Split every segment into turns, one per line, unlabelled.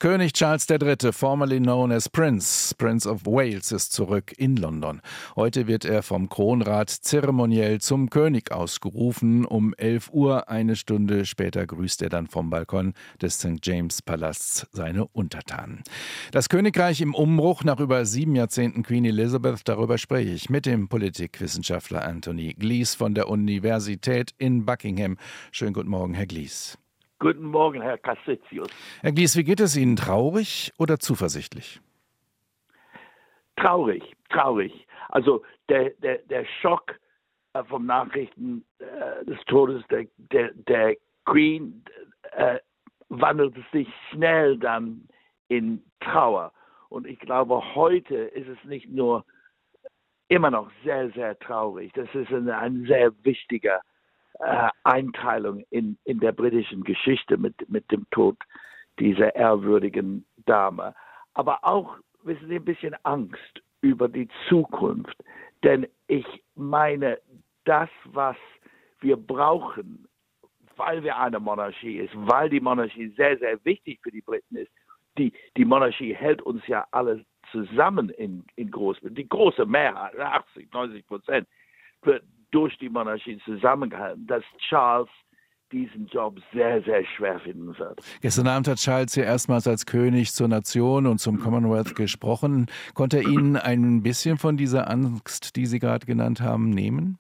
König Charles III., formerly known as Prince of Wales, ist zurück in London. Heute wird er vom Kronrat zeremoniell zum König ausgerufen. Um 11 Uhr, eine Stunde später, grüßt er dann vom Balkon des St. James Palasts seine Untertanen. Das Königreich im Umbruch nach über 7 Jahrzehnten Queen Elizabeth, darüber spreche ich mit dem Politikwissenschaftler Anthony Glees von der Universität in Buckingham. Schönen guten Morgen, Herr Glees.
Guten Morgen, Herr Cassizius.
Herr Glees, wie geht es Ihnen? Traurig oder zuversichtlich?
Traurig. Also der Schock vom Nachrichten des Todes der Queen wandelte sich schnell dann in Trauer. Und ich glaube, heute ist es nicht nur immer noch sehr, sehr traurig. Das ist ein sehr wichtiger Einteilung in der britischen Geschichte mit dem Tod dieser ehrwürdigen Dame. Aber auch, wissen Sie, ein bisschen Angst über die Zukunft. Denn ich meine, das, was wir brauchen, weil wir eine Monarchie ist, weil die Monarchie sehr, sehr wichtig für die Briten ist. Die Monarchie hält uns ja alle zusammen in Großbritannien. Die große Mehrheit, 80-90%, wird durch die Monarchie zusammengehalten, dass Charles diesen Job sehr, sehr schwer finden wird.
Gestern Abend hat Charles ja erstmals als König zur Nation und zum Commonwealth gesprochen. Konnte er Ihnen ein bisschen von dieser Angst, die Sie gerade genannt haben, nehmen?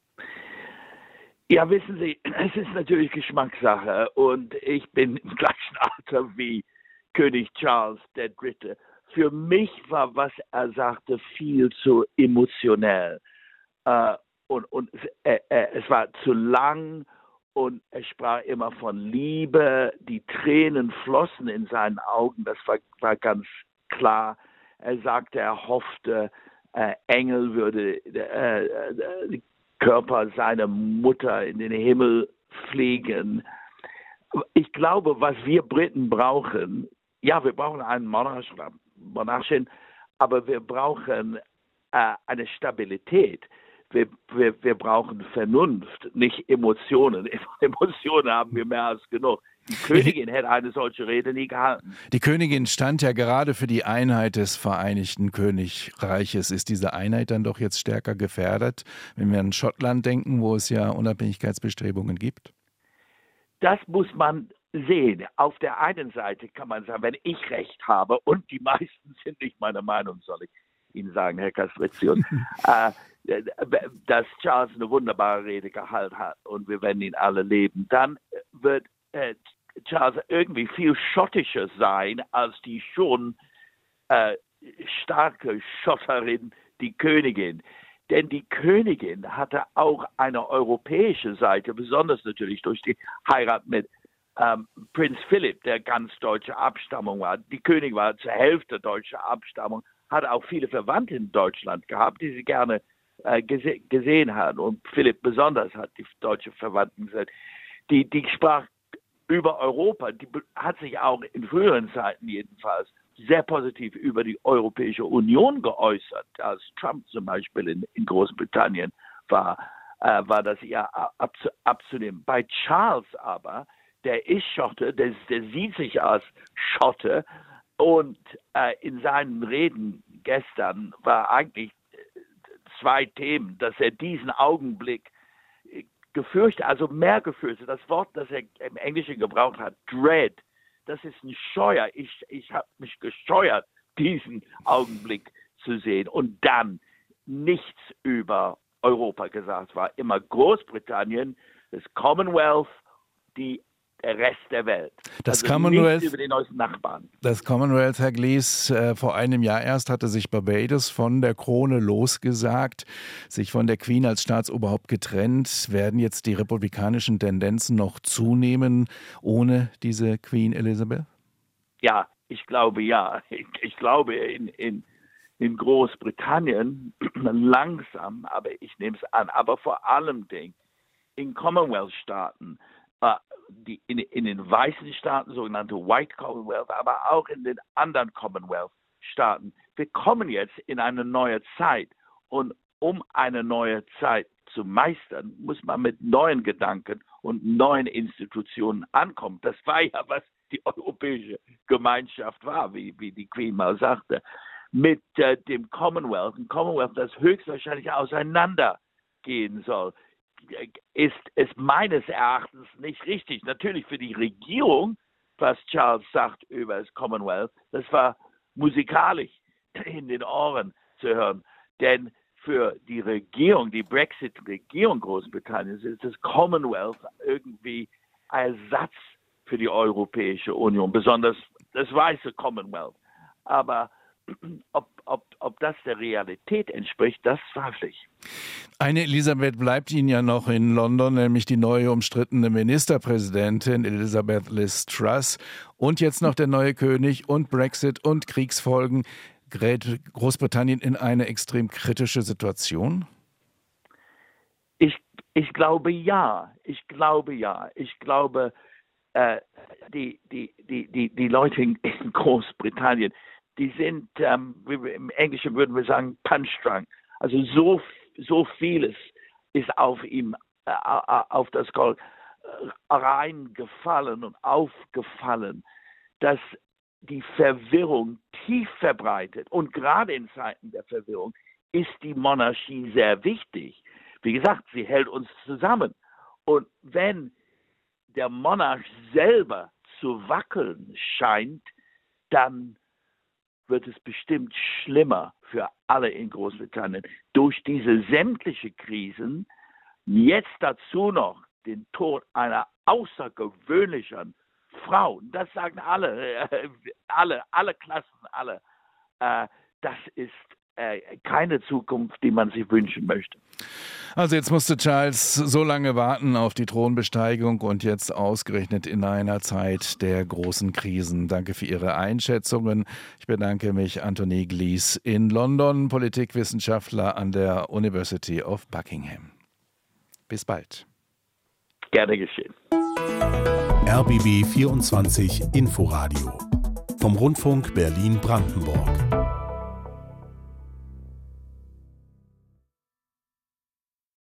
Ja, wissen Sie, es ist natürlich Geschmackssache und ich bin im gleichen Alter wie König Charles III. Für mich war, was er sagte, viel zu emotionell. Und es war zu lang und er sprach immer von Liebe. Die Tränen flossen in seinen Augen, das war ganz klar. Er sagte, er hoffte, Engel würde den Körper seiner Mutter in den Himmel fliegen. Ich glaube, was wir Briten brauchen, ja, wir brauchen einen Monarchin, aber wir brauchen eine Stabilität. Wir brauchen Vernunft, nicht Emotionen. Emotionen haben wir mehr als genug. Die Königin hätte eine solche Rede nie gehalten.
Die Königin stand ja gerade für die Einheit des Vereinigten Königreiches. Ist diese Einheit dann doch jetzt stärker gefährdet, wenn wir an Schottland denken, wo es ja Unabhängigkeitsbestrebungen gibt?
Das muss man sehen. Auf der einen Seite kann man sagen, wenn ich Recht habe, und die meisten sind nicht meiner Meinung, soll ich Ihnen sagen, Herr Castrizius, dass Charles eine wunderbare Rede gehalten hat und wir werden ihn alle leben, dann wird Charles irgendwie viel schottischer sein als die schon starke Schotterin, die Königin. Denn die Königin hatte auch eine europäische Seite, besonders natürlich durch die Heirat mit Prinz Philipp, der ganz deutsche Abstammung war. Die Königin war zur Hälfte deutscher Abstammung, hat auch viele Verwandte in Deutschland gehabt, die sie gerne gesehen hat. Und Philipp besonders hat die deutsche Verwandten gesagt. Die sprach über Europa, die hat sich auch in früheren Zeiten jedenfalls sehr positiv über die Europäische Union geäußert. Als Trump zum Beispiel in Großbritannien war das ja abzunehmen. Bei Charles aber, der ist Schotte, der sieht sich als Schotte und in seinen Reden gestern war eigentlich 2 Themen, dass er diesen Augenblick also mehr gefürchtet. Das Wort, das er im Englischen gebraucht hat, Dread, das ist ein Scheuer. Ich habe mich gescheuert, diesen Augenblick zu sehen. Und dann nichts über Europa gesagt. War immer Großbritannien, das Commonwealth, der Rest der Welt.
Das
also
Commonwealth,
nicht über den neuesten Nachbarn.
Das Commonwealth, Herr Glees, vor einem Jahr erst hatte sich Barbados von der Krone losgesagt, sich von der Queen als Staatsoberhaupt getrennt. Werden jetzt die republikanischen Tendenzen noch zunehmen ohne diese Queen Elizabeth?
Ja, ich glaube ja. Ich glaube in Großbritannien langsam, aber ich nehme es an, aber vor allem in Commonwealth-Staaten, in den weißen Staaten, sogenannte White Commonwealth, aber auch in den anderen Commonwealth-Staaten. Wir kommen jetzt in eine neue Zeit und um eine neue Zeit zu meistern, muss man mit neuen Gedanken und neuen Institutionen ankommen. Das war ja, was die europäische Gemeinschaft war, wie die Queen mal sagte, mit dem Commonwealth, ein Commonwealth, das höchstwahrscheinlich auseinandergehen soll, ist es meines Erachtens nicht richtig. Natürlich für die Regierung, was Charles sagt über das Commonwealth, das war musikalisch in den Ohren zu hören. Denn für die Regierung, die Brexit-Regierung Großbritanniens, ist das Commonwealth irgendwie ein Ersatz für die Europäische Union, besonders das weiße Commonwealth. Aber ob das der Realität entspricht, das zweifle ich.
Eine Elisabeth bleibt Ihnen ja noch in London, nämlich die neue umstrittene Ministerpräsidentin Elizabeth Liz Truss. Und jetzt noch der neue König und Brexit und Kriegsfolgen. Gerät Großbritannien in eine extrem kritische Situation?
Ich glaube ja. Ich glaube, die Leute in Großbritannien, die sind, im Englischen würden wir sagen, punch-drunk. Also so vieles ist auf ihm, auf das Gold reingefallen und aufgefallen, dass die Verwirrung tief verbreitet. Und gerade in Zeiten der Verwirrung ist die Monarchie sehr wichtig. Wie gesagt, sie hält uns zusammen. Und wenn der Monarch selber zu wackeln scheint, dann wird es bestimmt schlimmer für alle in Großbritannien. Durch diese sämtliche Krisen, jetzt dazu noch den Tod einer außergewöhnlichen Frau, das sagen alle Klassen, das ist keine Zukunft, die man sich wünschen möchte.
Also jetzt musste Charles so lange warten auf die Thronbesteigung und jetzt ausgerechnet in einer Zeit der großen Krisen. Danke für Ihre Einschätzungen. Ich bedanke mich Anthony Glies in London, Politikwissenschaftler an der University of Buckingham. Bis bald.
Gerne geschehen.
RBB 24 Inforadio vom Rundfunk Berlin-Brandenburg.